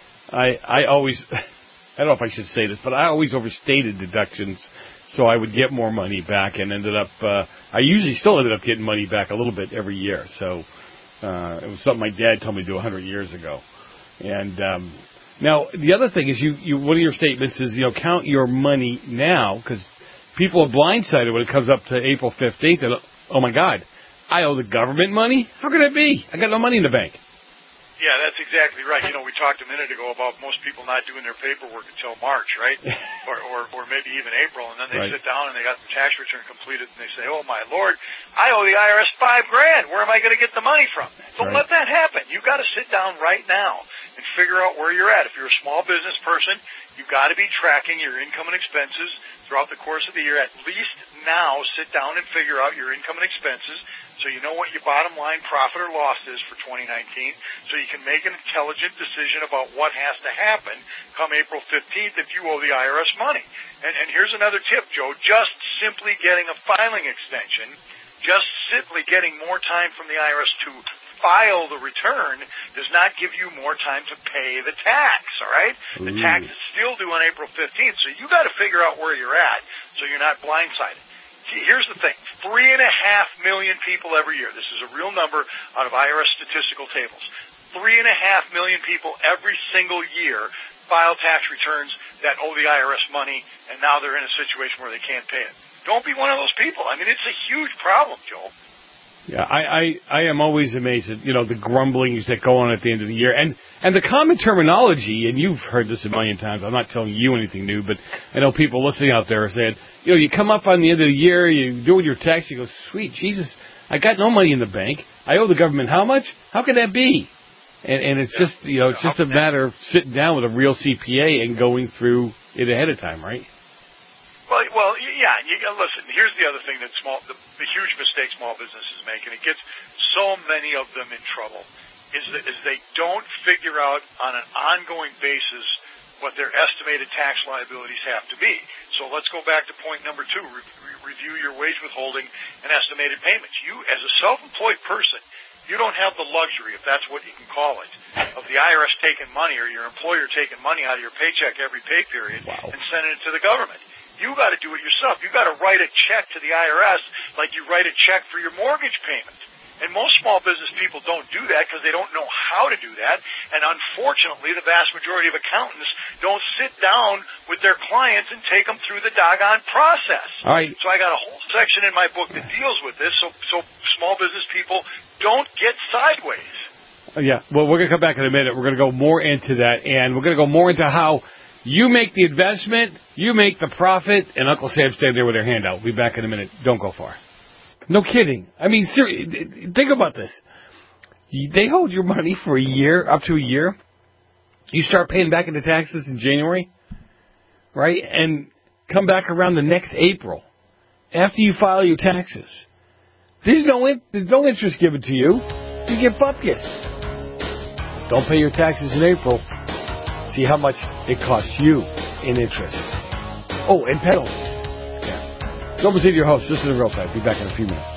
S7: I I always, I don't know if I should say this, but I always overstated deductions so I would get more money back, and ended up, uh, I usually still ended up getting money back a little bit every year. So uh, it was something my dad told me to do one hundred years ago. And um, now the other thing is, you, you one of your statements is, you know, count your money now, because people are blindsided when it comes up to April fifteenth. And, oh, my God, I owe the government money? How can that be? I got no money in the bank.
S16: Yeah, that's exactly right. You know, we talked a minute ago about most people not doing their paperwork until March, right? or, or or maybe even April, and then they
S7: Right.
S16: sit down and they got the tax return completed, and they say, oh, my Lord, I owe the I R S five grand. Where am I going to get the money from? Don't
S7: right.
S16: let that happen. You've got to sit down right now and figure out where you're at. If you're a small business person, you've got to be tracking your income and expenses throughout the course of the year. At least now sit down and figure out your income and expenses so you know what your bottom line profit or loss is for twenty nineteen, so you can make an intelligent decision about what has to happen come April fifteenth if you owe the I R S money. And, and here's another tip, Joe. Just simply getting a filing extension Just simply getting more time from the I R S to file the return does not give you more time to pay the tax, all right?
S7: Ooh.
S16: The tax is still due on April fifteenth, so you got to figure out where you're at so you're not blindsided. Here's the thing. Three and a half million people every year. This is a real number out of I R S statistical tables. Three and a half million people every single year file tax returns that owe the I R S money, and now they're in a situation where they can't pay it. Don't be one of those people. I mean, it's a huge problem, Joel.
S7: Yeah, I, I, I am always amazed at, you know, the grumblings that go on at the end of the year. And, and the common terminology, and you've heard this a million times, I'm not telling you anything new, but I know people listening out there are saying, you know, you come up on the end of the year, you do your tax, you go, sweet Jesus, I got no money in the bank. I owe the government how much? How could that be? And, and it's just, you know, it's just a matter of sitting down with a real C P A and going through it ahead of time, right?
S16: Well, well, yeah. You, listen, here's the other thing that small, the, the huge mistake small businesses make, and it gets so many of them in trouble, is that is they don't figure out on an ongoing basis what their estimated tax liabilities have to be. So let's go back to point number two: re- re- review your wage withholding and estimated payments. You, as a self-employed person, you don't have the luxury, if that's what you can call it, of the I R S taking money or your employer taking money out of your paycheck every pay period wow. and sending it to the government. You got to do it yourself. You got to write a check to the I R S like you write a check for your mortgage payment. And most small business people don't do that because they don't know how to do that. And unfortunately, the vast majority of accountants don't sit down with their clients and take them through the doggone process.
S7: All right.
S16: So I got a whole section in my book that deals with this, so so small business people don't get sideways.
S7: Yeah, well, we're going to come back in a minute. We're going to go more into that, and we're going to go more into how you make the investment, you make the profit, and Uncle Sam's standing there with her hand out. We'll be back in a minute. Don't go far. No kidding. I mean, seriously, think about this. They hold your money for a year, up to a year. You start paying back into taxes in January, right? And come back around the next April after you file your taxes. There's no in, there's no interest given to you. You get bupkis. Don't pay your taxes in April. See how much it costs you in interest. Oh, and penalties. Yeah. Joe Mazzini, your host. This is The Real Side. Be back in a few minutes.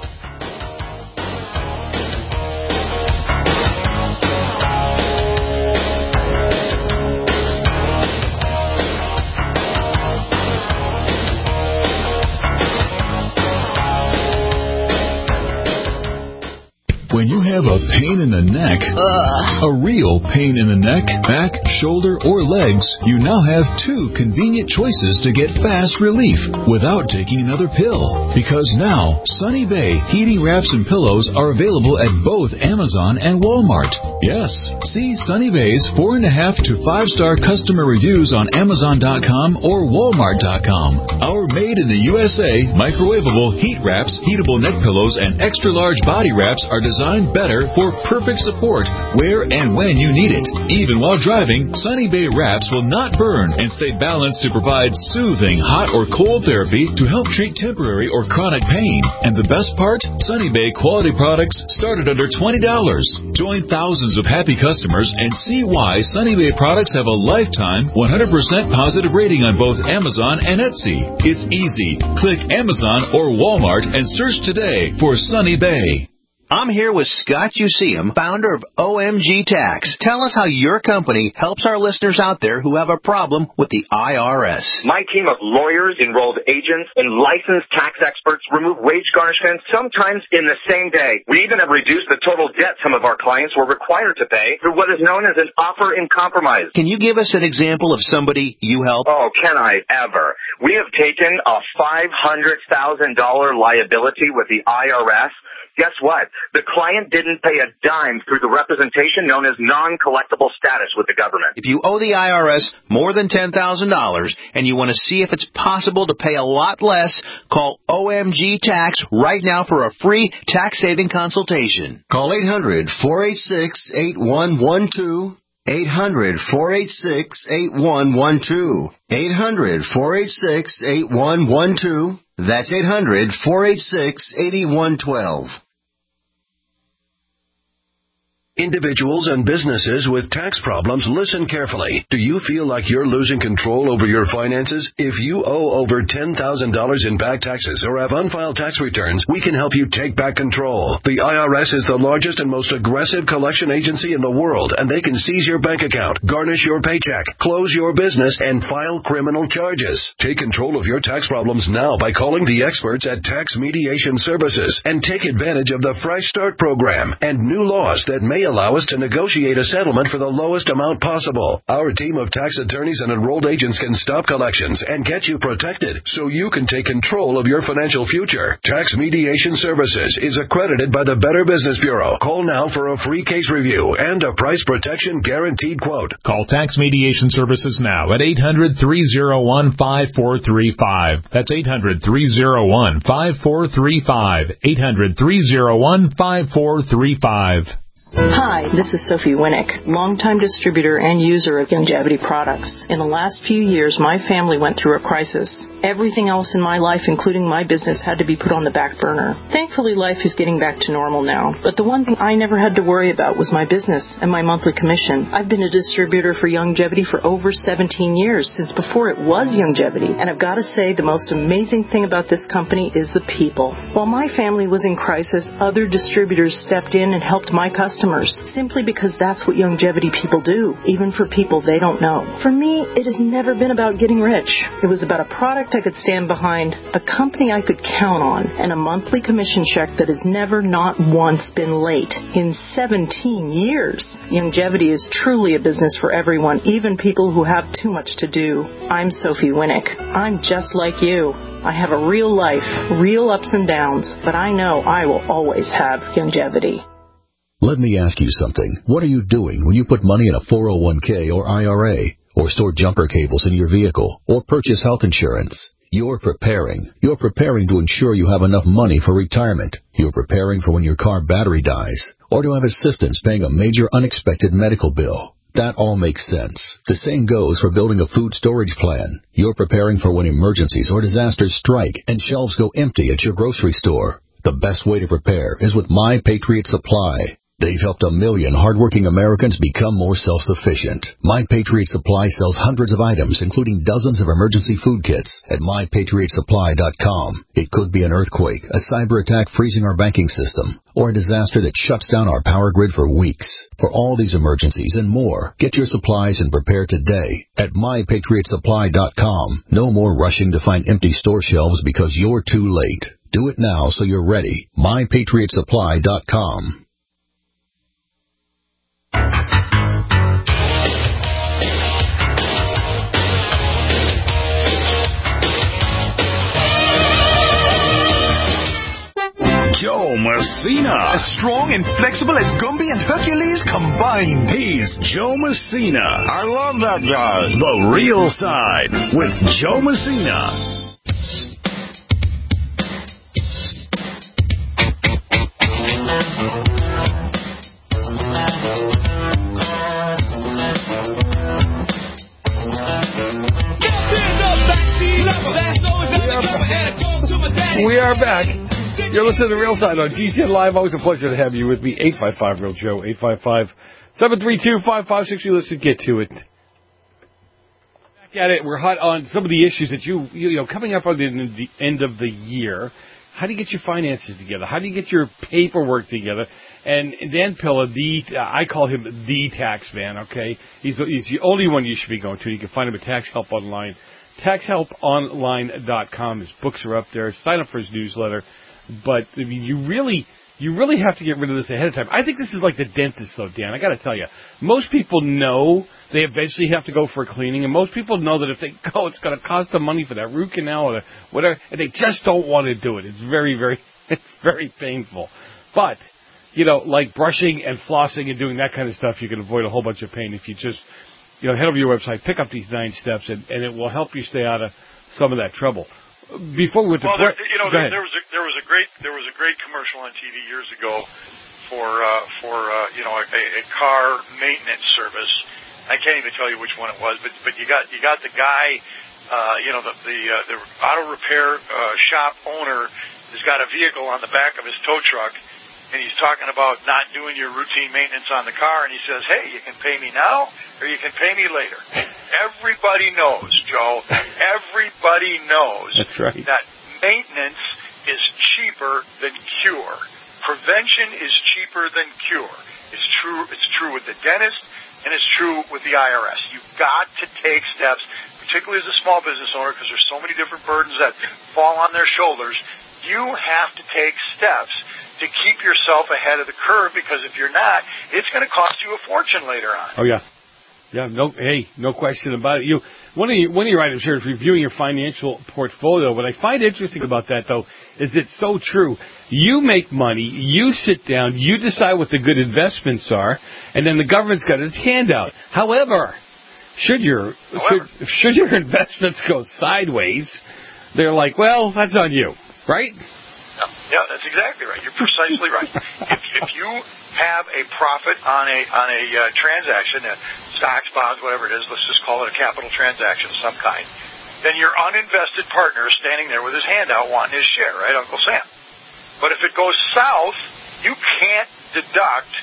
S3: When you have a pain in the neck, Ugh. a real pain in the neck, back, shoulder, or legs, you now have two convenient choices to get fast relief without taking another pill. Because now, Sunny Bay heating wraps and pillows are available at both Amazon and Walmart. Yes, see Sunny Bay's four and a half to five star customer reviews on Amazon dot com or Walmart dot com. Our made in the U S A microwavable heat wraps, heatable neck pillows, and extra large body wraps are designed Designed better for perfect support where and when you need it. Even while driving, Sunny Bay wraps will not burn and stay balanced to provide soothing hot or cold therapy to help treat temporary or chronic pain. And the best part? Sunny Bay quality products start at under twenty dollars. Join thousands of happy customers and see why Sunny Bay products have a lifetime one hundred percent positive rating on both Amazon and Etsy. It's easy. Click Amazon or Walmart and search today for Sunny Bay.
S4: I'm here with Scott Useum, founder of O M G Tax. Tell us how your company helps our listeners out there who have a problem with the I R S.
S5: My team of lawyers, enrolled agents, and licensed tax experts remove wage garnishments sometimes in the same day. We even have reduced the total debt some of our clients were required to pay through what is known as an offer in compromise.
S4: Can you give us an example of somebody you help?
S5: Oh, can I ever? We have taken a five hundred thousand dollars liability with the I R S. Guess what? The client didn't pay a dime through the representation known as non-collectible status with the government.
S4: If you owe the I R S more than ten thousand dollars and you want to see if it's possible to pay a lot less, call O M G Tax right now for a free tax-saving consultation.
S6: Call eight hundred, four eight six, eight one one two. eight hundred, four eight six, eight one one two. eight hundred, four eight six, eight one one two. That's eight hundred, four eight six, eight one one two.
S9: Individuals and businesses with tax problems, listen carefully. Do you feel like you're losing control over your finances? If you owe over ten thousand dollars in back taxes or have unfiled tax returns, we can help you take back control. The I R S is the largest and most aggressive collection agency in the world, and they can seize your bank account, garnish your paycheck, close your business, and file criminal charges. Take control of your tax problems now by calling the experts at Tax Mediation Services and take advantage of the Fresh Start program and new laws that may allow us to negotiate a settlement for the lowest amount possible. Our team of tax attorneys and enrolled agents can stop collections and get you protected so you can take control of your financial future. Tax Mediation Services is accredited by the Better Business Bureau. Call now for a free case review and a price protection guaranteed quote.
S10: Call Tax Mediation Services now at eight hundred, three oh one, five four three five. That's eight hundred, three oh one, five four three five. eight hundred, three oh one, five four three five.
S11: Hi, this is Sophie Winnick, longtime distributor and user of Youngevity products. In the last few years, my family went through a crisis. Everything else in my life, including my business, had to be put on the back burner. Thankfully, life is getting back to normal now. But the one thing I never had to worry about was my business and my monthly commission. I've been a distributor for Youngevity for over seventeen years, since before it was Youngevity. And I've got to say, the most amazing thing about this company is the people. While my family was in crisis, other distributors stepped in and helped my customers, simply because that's what Youngevity people do, even for people they don't know. For me, it has never been about getting rich. It was about a product I could stand behind, a company I could count on, and a monthly commission check that has never not once been late. In seventeen years, Youngevity is truly a business for everyone, even people who have too much to do. I'm Sophie Winnick. I'm just like you. I have a real life, real ups and downs, but I know I will always have Youngevity.
S12: Let me ask you something. What are you doing when you put money in a four oh one k or I R A, or store jumper cables in your vehicle, or purchase health insurance? You're preparing. You're preparing to ensure you have enough money for retirement. You're preparing for when your car battery dies, or to have assistance paying a major unexpected medical bill. That all makes sense. The same goes for building a food storage plan. You're preparing for when emergencies or disasters strike and shelves go empty at your grocery store. The best way to prepare is with My Patriot Supply. They've helped a million hardworking Americans become more self-sufficient. My Patriot Supply sells hundreds of items, including dozens of emergency food kits at my patriot supply dot com. It could be an earthquake, a cyber attack freezing our banking system, or a disaster that shuts down our power grid for weeks. For all these emergencies and more, get your supplies and prepare today at my patriot supply dot com. No more rushing to find empty store shelves because you're too late. Do it now so you're ready. my patriot supply dot com.
S1: Joe Messina.
S13: As strong and flexible as Gumby and Hercules combined.
S1: He's Joe Messina. I love that guy. The Real Side with Joe Messina.
S7: We are back. You're listening to The Real Side on G C N Live. Always a pleasure to have you with me. eight five five, Real Joe. eight five five, seven three two, five five six two. Let's get to it. Back at it. We're hot on some of the issues that you, you know, coming up on the, the end of the year. How do you get your finances together? How do you get your paperwork together? And Dan Pilla, the, uh, I call him the tax man, okay? He's, he's the only one you should be going to. You can find him at Tax Help Online. tax help online dot com. His books are up there. Sign up for his newsletter. But I mean, you really, you really have to get rid of this ahead of time. I think this is like the dentist, though, Dan. I got to tell you, most people know they eventually have to go for a cleaning, and most people know that if they go, it's going to cost them money for that root canal or whatever, and they just don't want to do it. It's very, very, it's very painful. But you know, like brushing and flossing and doing that kind of stuff, you can avoid a whole bunch of pain if you just, you know, head over to your website, pick up these nine steps, and, and it will help you stay out of some of that trouble. Before we went to
S16: well,
S7: break,
S16: there, you know, there, there was a, there was a great there was a great commercial on T V years ago for uh, for uh, you know a, a car maintenance service. I can't even tell you which one it was, but but you got you got the guy, uh, you know, the the, uh, the auto repair uh, shop owner has got a vehicle on the back of his tow truck, and he's talking about not doing your routine maintenance on the car, and he says, hey, you can pay me now or you can pay me later. Everybody knows, Joe, everybody knows
S7: That's right.
S16: that maintenance is cheaper than cure. Prevention is cheaper than cure. It's true, it's true with the dentist, and it's true with the I R S. You've got to take steps, particularly as a small business owner, because there's so many different burdens that fall on their shoulders. You have to take steps to keep yourself ahead of the curve, because if you're not, it's going to cost you a fortune later on.
S7: Oh, yeah. Yeah, no, hey, no question about it. You, one of your, one of your items here is reviewing your financial portfolio. What I find interesting about that, though, is it's so true. You make money, you sit down, you decide what the good investments are, and then the government's got its hand out. However, should your,
S16: However.
S7: should, should your investments go sideways, they're like, well, that's on you, right?
S16: Yeah, that's exactly right. You're precisely right. If, if you have a profit on a on a uh, transaction, uh, stocks, bonds, whatever it is, let's just call it a capital transaction of some kind, then your uninvested partner is standing there with his hand out wanting his share, right, Uncle Sam? But if it goes south, you can't deduct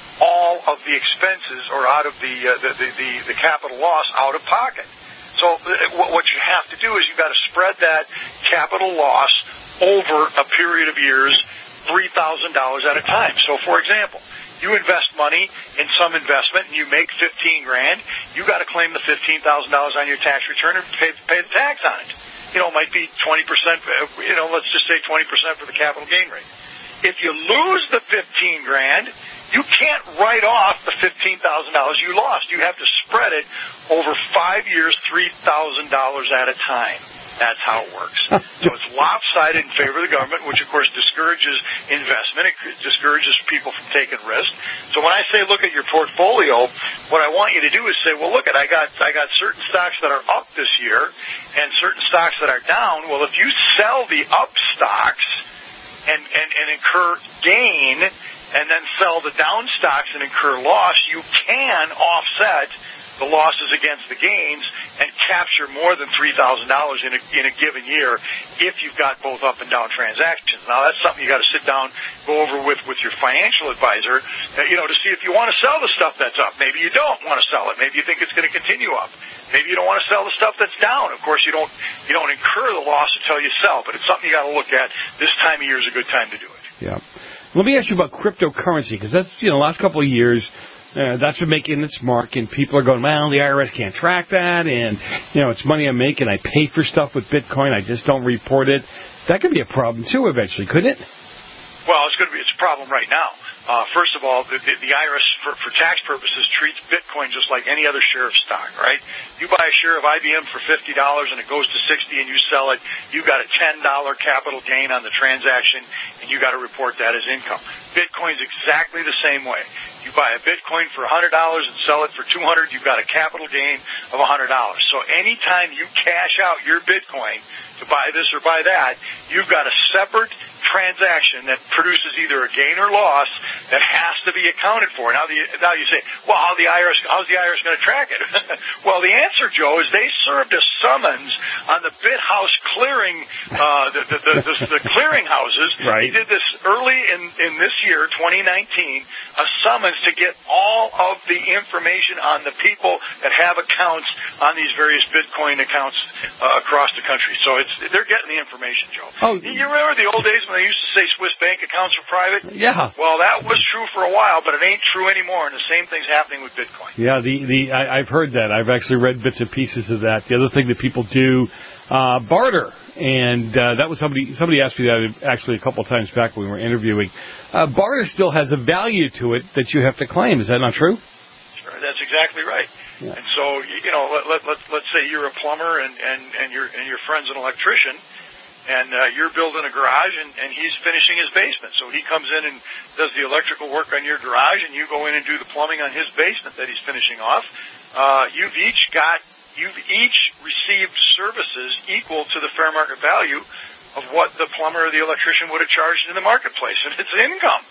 S16: all of the expenses or out of the uh, the, the, the the capital loss out of pocket. So uh, what you have to do is you've got to spread that capital loss over a period of years, three thousand dollars at a time. So, for example, you invest money in some investment and you make fifteen grand, you got to claim the fifteen thousand dollars on your tax return and pay, pay the tax on it. You know, it might be twenty percent, you know, let's just say twenty percent for the capital gain rate. If you lose the fifteen grand, you can't write off the fifteen thousand dollars you lost. You have to spread it over five years, three thousand dollars at a time. That's how it works. So it's lopsided in favor of the government, which, of course, discourages investment. It discourages people from taking risk. So when I say look at your portfolio, what I want you to do is say, well, look, at I got I got certain stocks that are up this year and certain stocks that are down. Well, if you sell the up stocks and, and, and incur gain and then sell the down stocks and incur loss, you can offset the losses against the gains and capture more than three thousand dollars in a, in a given year if you've got both up and down transactions. Now, that's something you got to sit down, go over with, with your financial advisor, uh, you know, to see if you want to sell the stuff that's up. Maybe you don't want to sell it. Maybe you think it's going to continue up. Maybe you don't want to sell the stuff that's down. Of course, you don't you don't incur the loss until you sell, but it's something you got to look at. This time of year is a good time to do it.
S7: Yeah. Let me ask you about cryptocurrency, because that's, you know, the last couple of years, Uh, that's been making its mark, and people are going, well, the I R S can't track that, and, you know, it's money I'm making. I pay for stuff with Bitcoin. I just don't report it. That could be a problem, too, eventually, couldn't it?
S16: Well, it's going to be, it's a problem right now. Uh, first of all, the, the, the I R S, for, for tax purposes, treats Bitcoin just like any other share of stock, right? You buy a share of I B M for fifty dollars and it goes to sixty dollars and you sell it, you've got a ten dollars capital gain on the transaction, and you got to report that as income. Bitcoin's exactly the same way. You buy a Bitcoin for one hundred dollars and sell it for two hundred dollars, you've got a capital gain of one hundred dollars. So anytime you cash out your Bitcoin to buy this or buy that, you've got a separate transaction that produces either a gain or loss that has to be accounted for. Now, the, now you say, well, how the I R S, how's the I R S going to track it? Well, the answer, Joe, is they served a summons on the BitHouse clearing, uh, the, the, the, the, the clearing houses.
S7: Right.
S16: They did this early in, in this year, twenty nineteen, a summons to get all of the information on the people that have accounts on these various Bitcoin accounts uh, across the country. So it's they're getting the information, Joe.
S7: Oh,
S16: you remember the old days when they used to say Swiss bank accounts are private?
S7: Yeah.
S16: Well, that was true for a while, but it ain't true anymore, and the same thing's happening with Bitcoin.
S7: Yeah, the, the I, I've heard that. I've actually read bits and pieces of that. The other thing that people do, uh, barter, and uh, that was somebody somebody asked me that actually a couple of times back when we were interviewing. Uh, barter still has a value to it that you have to claim. Is that not true?
S16: Sure, that's exactly right. Yeah. And so, you know, let, let, let, let's say you're a plumber and, and, and, your, and your friend's an electrician, and uh, you're building a garage, and, and he's finishing his basement. So he comes in and does the electrical work on your garage, and you go in and do the plumbing on his basement that he's finishing off. Uh, you've each got, you've each received services equal to the fair market value of what the plumber or the electrician would have charged in the marketplace, and it's income.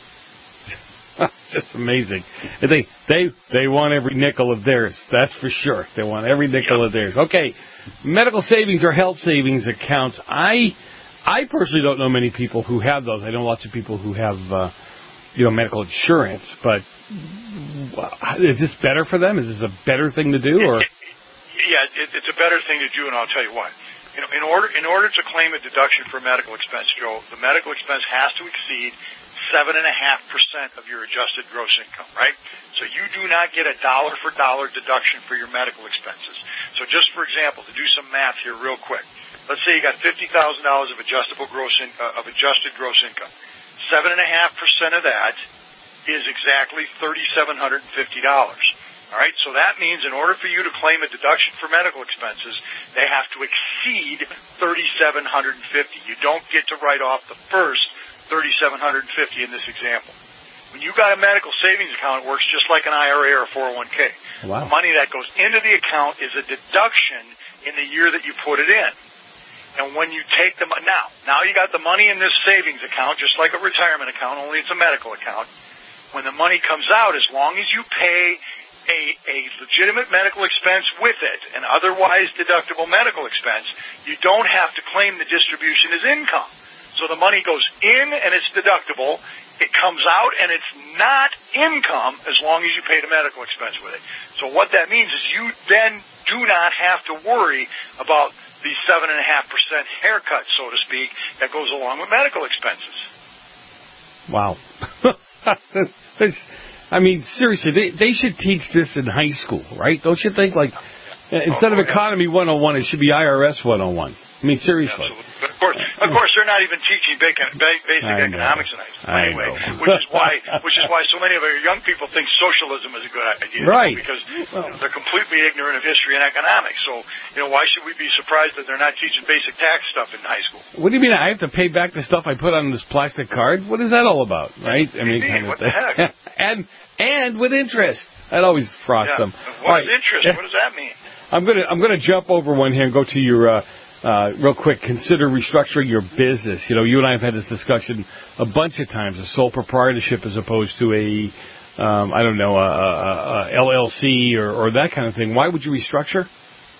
S7: Just amazing. They they they want every nickel of theirs. That's for sure. They want every nickel of theirs. Okay, medical savings or health savings accounts. I I personally don't know many people who have those. I know lots of people who have, uh, you know, medical insurance. But is this better for them? Is this a better thing to do, or?
S16: Yeah, it, it's a better thing to do, and I'll tell you what. You know, in order in order to claim a deduction for medical expense, Joe, the medical expense has to exceed seven and a half percent of your adjusted gross income, right? So you do not get a dollar for dollar deduction for your medical expenses. So just for example, to do some math here real quick, let's say you got fifty thousand dollars of adjustable gross in, uh, of adjusted gross income. Seven and a half percent of that is exactly thirty-seven hundred and fifty dollars. All right, so that means in order for you to claim a deduction for medical expenses, they have to exceed thirty-seven hundred fifty dollars. You don't get to write off the first thirty-seven hundred fifty dollars in this example. When you got a medical savings account, it works just like an I R A or a four oh one k.
S7: Wow.
S16: The money that goes into the account is a deduction in the year that you put it in. And when you take the now, now you got the money in this savings account, just like a retirement account, only it's a medical account. When the money comes out, as long as you pay A, a legitimate medical expense with it, an otherwise deductible medical expense, you don't have to claim the distribution as income. So the money goes in and it's deductible. It comes out and it's not income as long as you pay the medical expense with it. So what that means is you then do not have to worry about the seven and a half percent haircut, so to speak, that goes along with medical expenses.
S7: Wow. I mean, seriously, they they should teach this in high school, right? Don't you think? Like, instead of Economy one oh one, it should be I R S one oh one. I mean, seriously.
S16: Absolutely. But of course, of course, they're not even teaching basic, basic economics in high school anyway, which is why, which is why so many of our young people think socialism is a good idea,
S7: right?
S16: Because you know, they're completely ignorant of history and economics. So, you know, why should we be surprised that they're not teaching basic tax stuff in high school?
S7: What do you mean? I have to pay back the stuff I put on this plastic card? What is that all about, right? I mean, kind of
S16: what the heck?
S7: and and with interest. I'd always frost
S16: yeah.
S7: them.
S16: What is interest? What does that mean?
S7: I'm gonna I'm gonna jump over one here and go to your. Uh, Uh, real quick, consider restructuring your business. You know, you and I have had this discussion a bunch of times, a sole proprietorship as opposed to a, um, I don't know, a, a, a L L C or, or that kind of thing. Why would you restructure?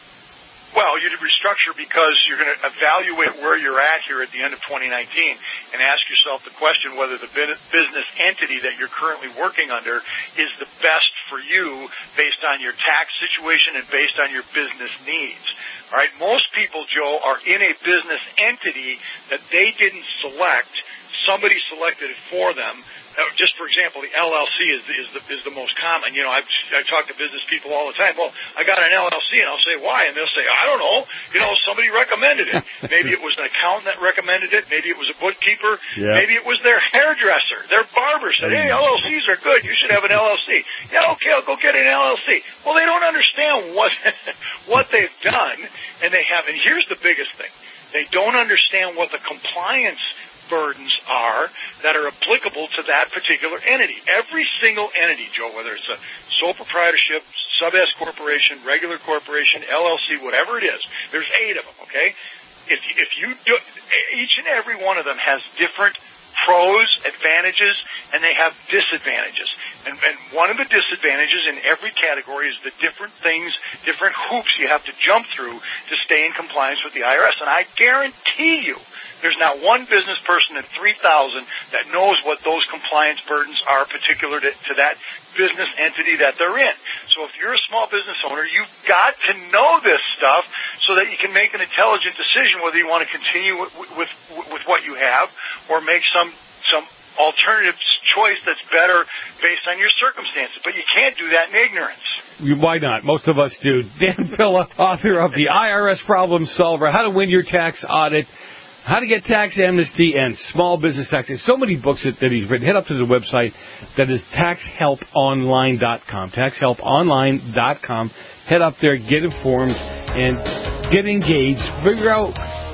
S16: Well, you'd restructure because you're going to evaluate where you're at here at the end of twenty nineteen and ask yourself the question whether the business entity that you're currently working under is the best for you based on your tax situation and based on your business needs. All right, most people, Joe, are in a business entity that they didn't select. Somebody selected it for them. Uh, just for example, the L L C is the, is the is the most common. You know, I've I talk to business people all the time. Well, I got an L L C, and I'll say why, and they'll say I don't know. You know, somebody recommended it. Maybe it was an accountant that recommended it. Maybe it was a bookkeeper.
S7: Yeah.
S16: Maybe it was their hairdresser, their barber said, hey, L L Cs are good. You should have an L L C. Yeah, okay, I'll go get an L L C. Well, they don't understand what what they've done, and they have. And here's the biggest thing: they don't understand what the compliance burdens are that are applicable to that particular entity. Every single entity, Joe, whether it's a sole proprietorship, sub-S corporation, regular corporation, L L C, whatever it is, there's eight of them, okay? If, if you do, each and every one of them has different pros, advantages, and they have disadvantages. And, and one of the disadvantages in every category is the different things, different hoops you have to jump through to stay in compliance with the I R S. And I guarantee you, there's not one business person in three thousand that knows what those compliance burdens are particular to, to that business entity that they're in. So if you're a small business owner, you've got to know this stuff so that you can make an intelligent decision whether you want to continue with, with, with what you have or make some some alternative choice that's better based on your circumstances. But you can't do that in ignorance.
S7: Why not? Most of us do. Dan Pilla, author of The I R S Problem Solver, How to Win Your Tax Audit, How to Get Tax Amnesty, and Small Business Tax. There's so many books that, that he's written. Head up to the website that is tax help online dot com. tax help online dot com. Head up there, get informed, and get engaged. Figure out,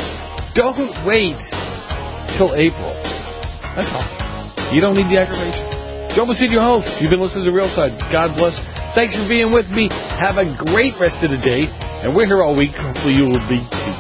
S7: don't wait till April. That's all. You don't need the aggravation. Joe Messina, your host. You've been listening to Real Side. God bless. Thanks for being with me. Have a great rest of the day. And we're here all week. Hopefully you will be too.